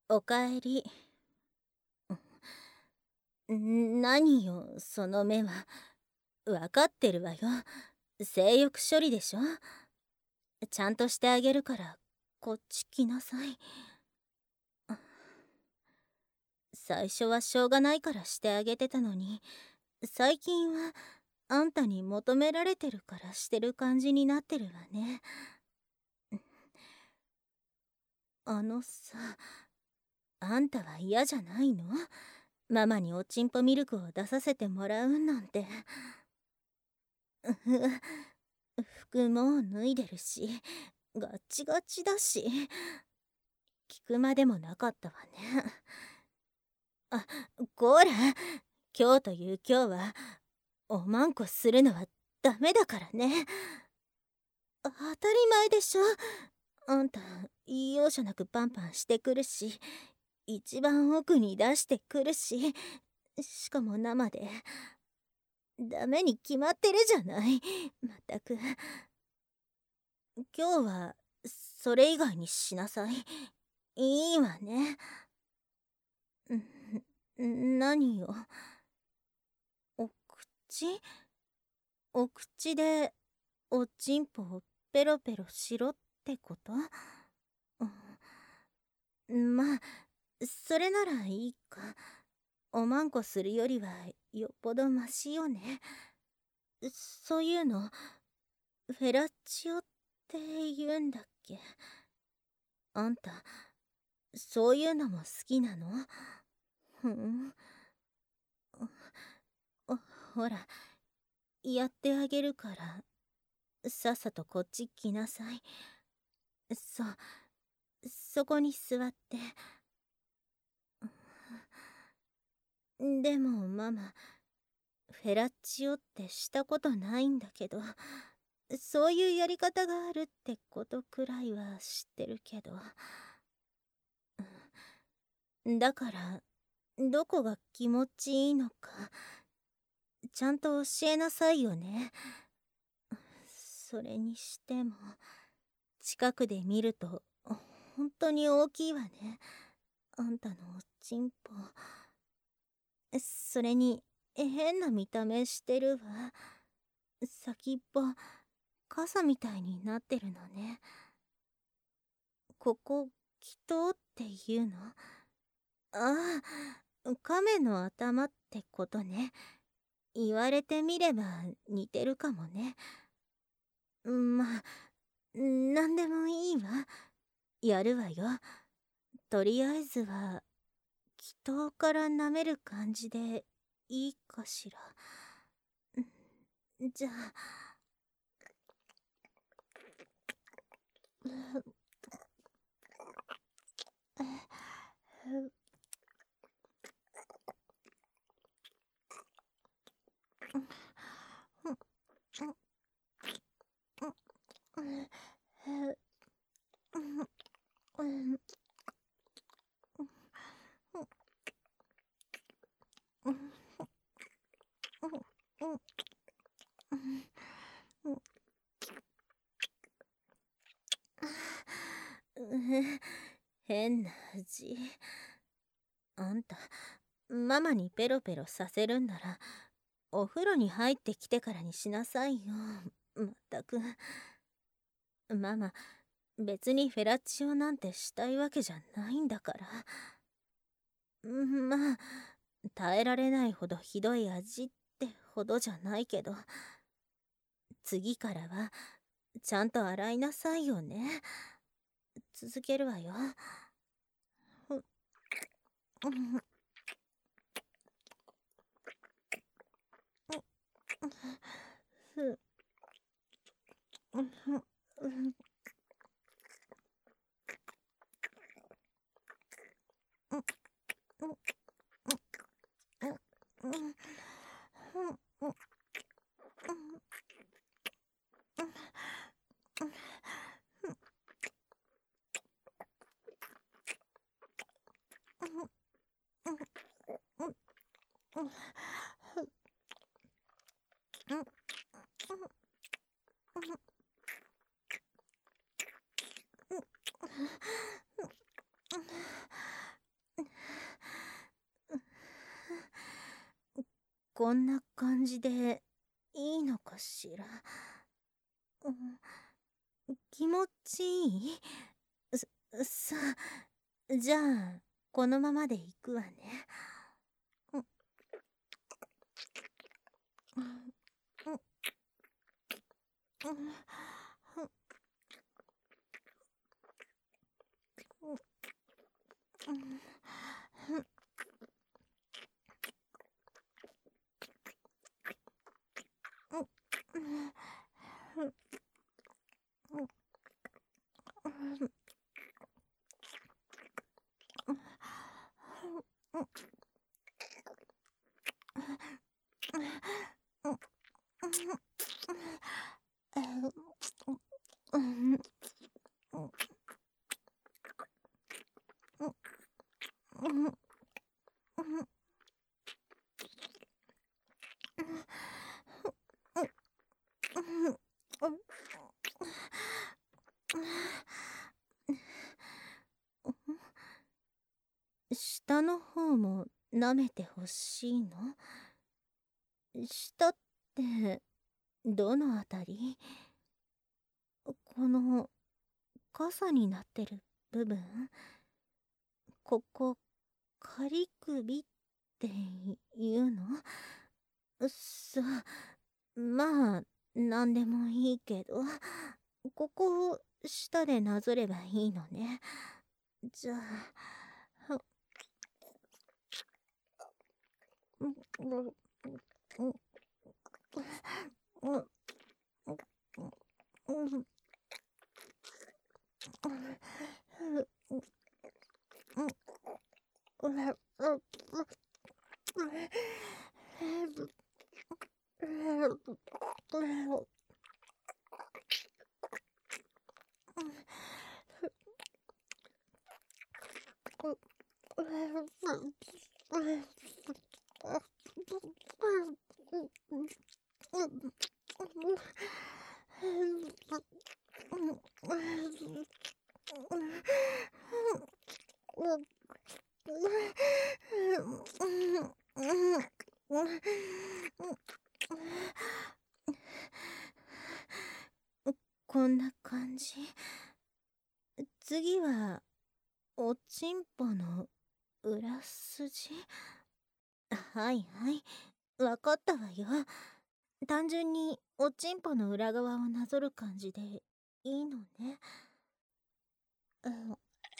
おかえり。何よ、その目は。わかってるわよ。性欲処理でしょ。ちゃんとしてあげるから、こっち来なさい。最初はしょうがないからしてあげてたのに、最近はあんたに求められてるからしてる感じになってるわね。あのさ、あんたは嫌じゃないの？ママにおちんぽミルクを出させてもらうなんて。服も脱いでるし、ガッチガチだし、聞くまでもなかったわね。あ、こら、今日という今日は、おまんこするのはダメだからね。当たり前でしょ。あんた、容赦なくパンパンしてくるし、一番奥に出してくるし、しかも生で。ダメに決まってるじゃない。まったく。今日は、それ以外にしなさい。いいわね。何よ。お口お口でおちんぽをペロペロしろってこと？まあ、それならいいか。おまんこするよりはよっぽどマシよね。そういうの、フェラチオって言うんだっけ？あんた、そういうのも好きなの？ふん。ほら、やってあげるから、さっさとこっち来なさい。そう、そこに座って。でもママ、フェラチオってしたことないんだけど、そういうやり方があるってことくらいは知ってるけど。だから、どこが気持ちいいのか、ちゃんと教えなさいよね。それにしても、近くで見ると、本当に大きいわね。あんたのおちんぽ。それに、変な見た目してるわ。先っぽ、傘みたいになってるのね。ここ、祈祷っていうの？ああ、亀の頭ってことね。言われてみれば似てるかもね。まあ、なんでもいいわ。やるわよ。とりあえずは、祈祷から舐める感じでいいかしら。じゃあ、変な味。あんた、ママにペロペロさせるんなら、お風呂に入ってきてからにしなさいよ。まったく。ママ、別にフェラチオなんてしたいわけじゃないんだから。まあ、耐えられないほどひどい味ってほどじゃないけど、次からは、ちゃんと洗いなさいよね。続けるわよ。 こんな感じでいいのかしら。うん、気持ちいい？さあ、じゃあ、このままで行くわね。うん、うん、うん、うん、うん、下の方も舐めてほしいの？下ってどのあたり？この傘になってる部分？ここ、仮首って言うの？まあ、なんでもいいけど、ここを舌でなぞればいいのね。じゃあ、うんうんうんうんうんこんな感じ。次はおちんぽの裏筋。はいはい、わかったわよ。単純におちんぽの裏側をなぞる感じでいいのね。うん、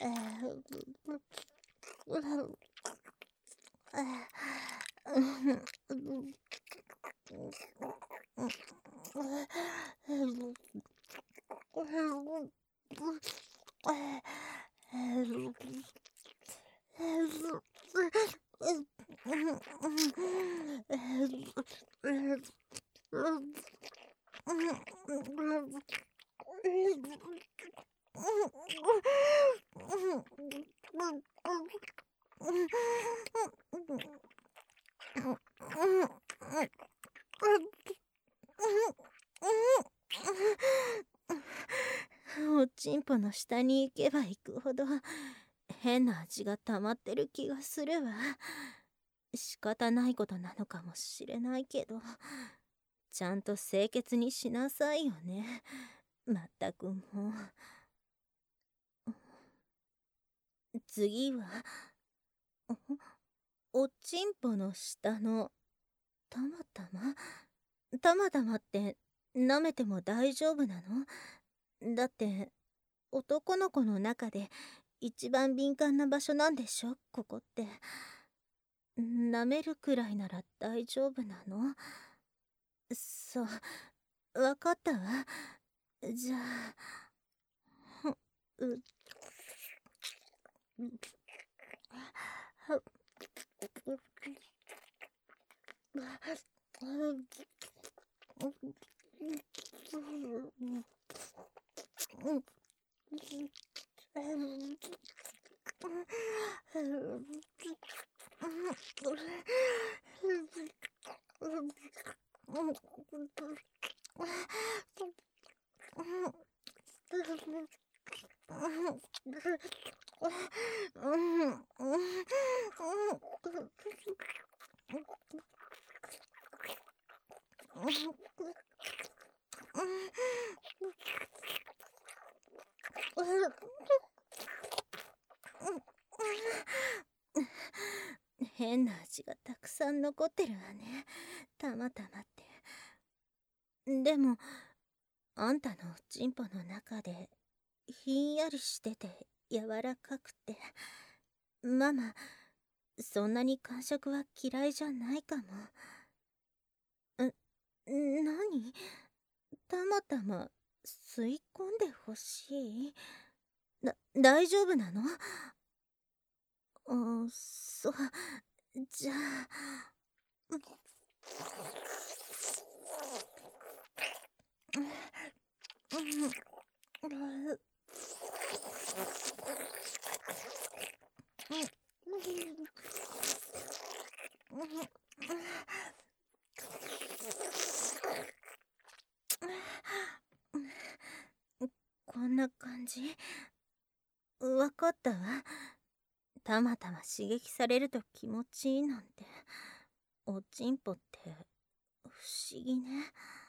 おちんぽの下に行けば行くほど変な味が溜まってる気がするわ。仕方ないことなのかもしれないけど、ちゃんと清潔にしなさいよね。まったくもう。次はおちんぽの下のたまたまたまたまって舐めても大丈夫なの？だって男の子の中で一番敏感な場所なんでしょ、ここって。舐めるくらいなら大丈夫なの？そう、わかったわ。じゃあ、う、 変な味がたくさん残ってるわね。たまたまって。でも、あんたのチンポの中でひんやりしてて柔らかくて、ママ、そんなに感触は嫌いじゃないかも。なに？たまたま吸い込んでほしい？大丈夫なの？そう、じゃあ、こんな感じ？わかったわ。たまたま刺激されると気持ちいいなんて、おちんぽって不思議ね。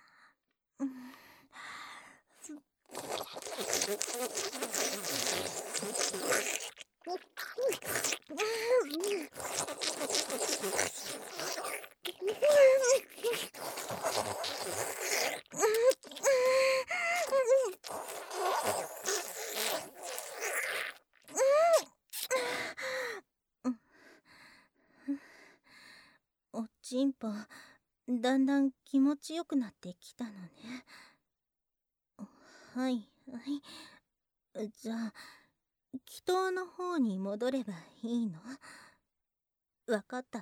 おちんぽ、だんだん気持ちよくなってきたのね。はい、はい。じゃあ、祈祷の方に戻ればいいの？わかったわ。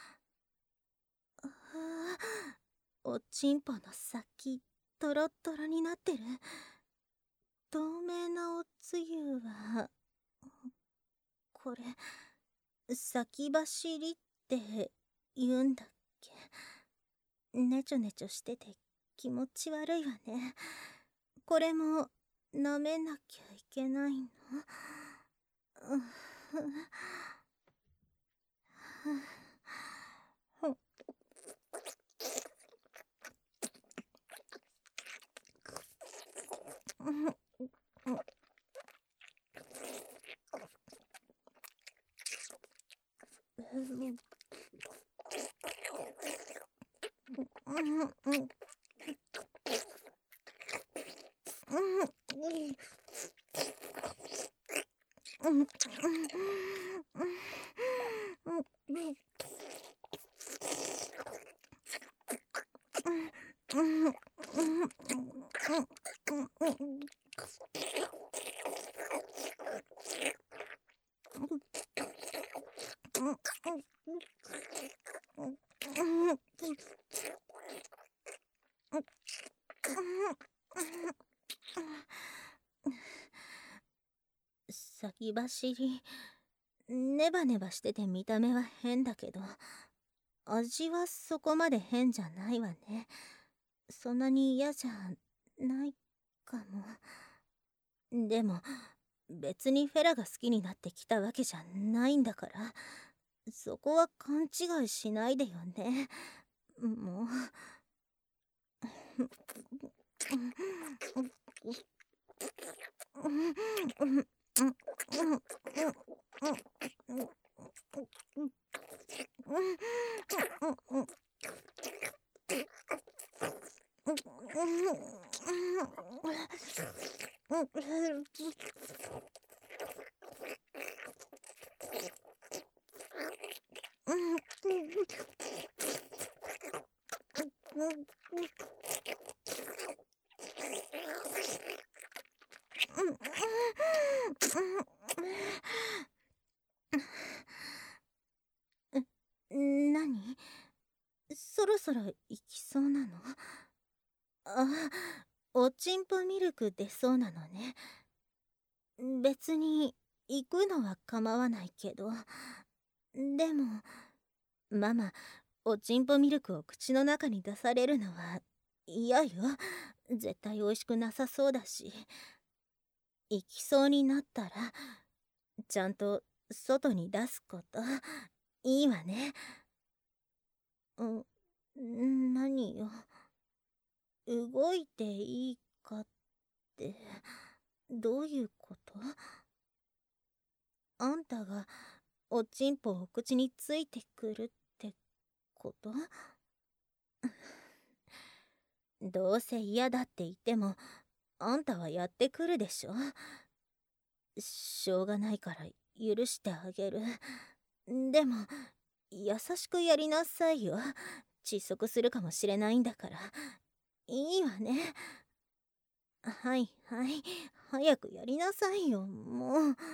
おちんぽの先、トロットロになってる。透明なおつゆは、これ、先走りって言うんだっけ？ねちょねちょしてて気持ち悪いわね。これも舐めなきゃいけないの？先走り、ネバネバしてて見た目は変だけど、味はそこまで変じゃないわね。そんなに嫌じゃないかも。でも、別にフェラが好きになってきたわけじゃないんだから、そこは勘違いしないでよね。もう。何？そろそろ行きそうなの？あ、おちんぽミルク出そうなのね。別に行くのは構わないけど、でも、ママ、おちんぽミルクを口の中に出されるのは嫌よ。絶対美味しくなさそうだし。行きそうになったら、ちゃんと外に出すこと、いいわね。何よ。 動いていいかってどういうこと？あんたがおちんぽを口についてくるってこと？どうせ嫌だって言ってもあんたはやってくるでしょ。しょうがないから許してあげる。でも優しくやりなさいよ。窒息するかもしれないんだから。いいわね。はいはい、早くやりなさいよ、もう。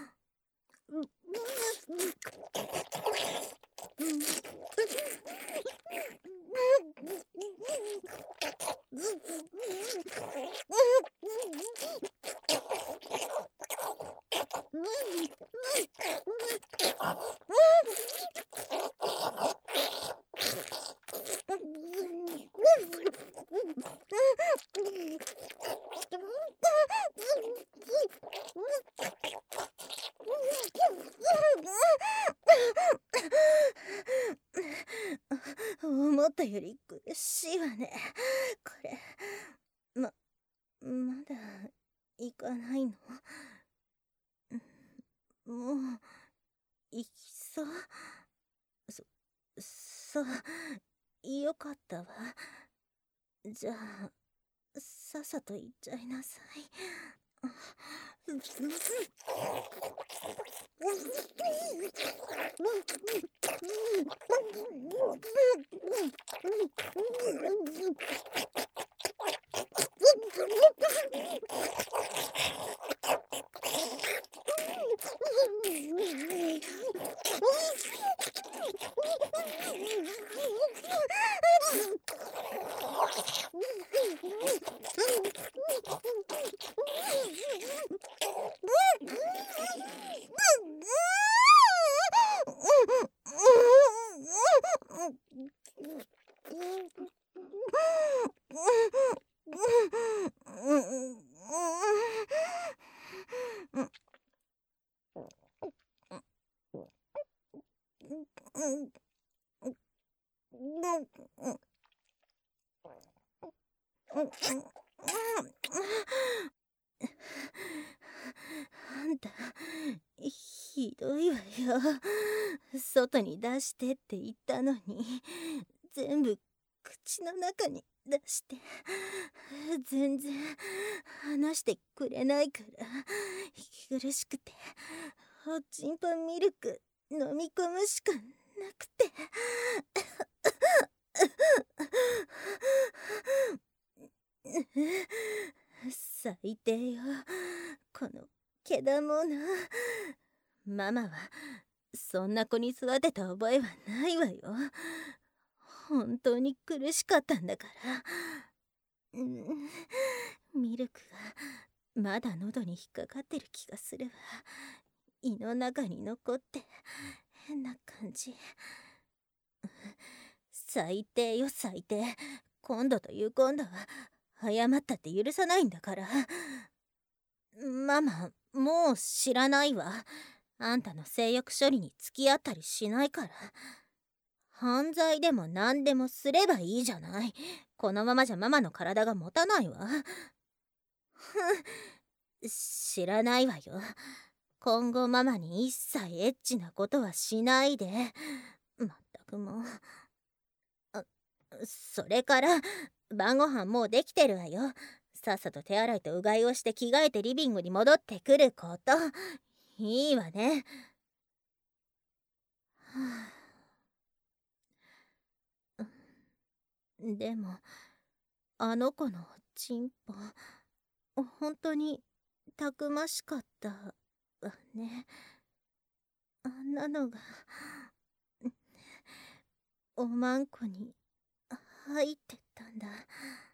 思ったより苦しいわね。これまだ行かないの？もう行きそう？そそう、よかったわ。じゃあさっさと行っちゃいなさい。あんたひどいわよ。外に出してって言ったのに全部口の中に出して、全然話してくれないから息苦しくておちんぽミルク飲み込むしかなくて。最低よ、このけだもの。ママはそんな子に育てた覚えはないわよ。本当に苦しかったんだから。ミルクがまだ喉に引っかかってる気がするわ。胃の中に残って変な感じ。最低よ最低。今度という今度は謝ったって許さないんだから。ママもう知らないわ。あんたの性欲処理に付き合ったりしないから。犯罪でも何でもすればいいじゃない。このままじゃママの体が持たないわ。知らないわよ。今後ママに一切エッチなことはしないで。まったくもう。それから晩ご飯もうできてるわよ。さっさと手洗いとうがいをして着替えてリビングに戻ってくること。いいわね。でもあの子のチンポ本当にたくましかったわね。あんなのがおまんこに入ってたんだ。